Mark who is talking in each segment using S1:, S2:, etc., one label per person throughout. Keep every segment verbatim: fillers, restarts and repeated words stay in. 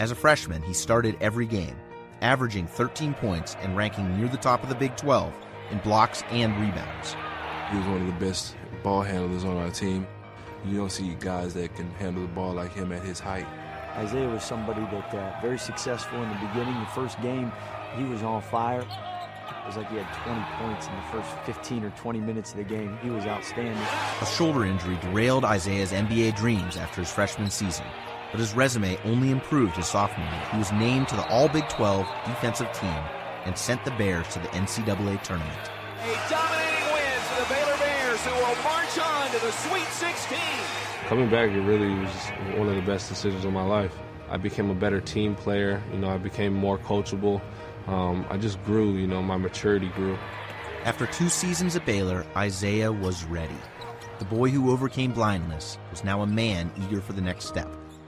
S1: As a freshman, he started every game, averaging thirteen points and ranking near the top of the Big twelve in blocks and rebounds.
S2: He was one of the best ball handlers on our team. You don't see guys that can handle the ball like him at his height.
S3: Isaiah was somebody that uh, very successful in the beginning. The first game, he was on fire. It was like he had twenty points in the first fifteen or twenty minutes of the game. He was outstanding.
S1: A shoulder injury derailed Isaiah's N B A dreams after his freshman season, but his resume only improved his sophomore year. He was named to the All-Big twelve defensive team and sent the Bears to the N C double A tournament.
S4: A dominating win for the Baylor Bears, who will march on to the Sweet sixteen.
S2: Coming back, it really was one of the best decisions of my life. I became a better team player. You know, I became more coachable. Um, I just grew, you know, my maturity grew.
S1: After two seasons at Baylor, Isaiah was ready. The boy who overcame blindness was now a man eager for the next step.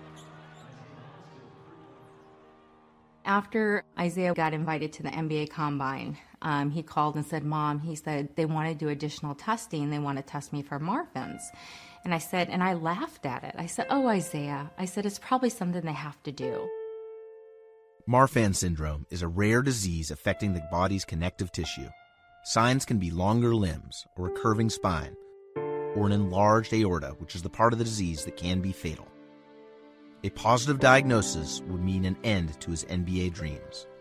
S5: After Isaiah got invited to the N B A Combine, um, he called and said, Mom, he said, they want to do additional testing. They want to test me for Marfan's. And I said, and I laughed at it. I said, oh, Isaiah. I said, it's probably something they have to do.
S1: Marfan syndrome is a rare disease affecting the body's connective tissue. Signs can be longer limbs or a curving spine, or an enlarged aorta, which is the part of the disease that can be fatal. A positive diagnosis would mean an end to his N B A dreams.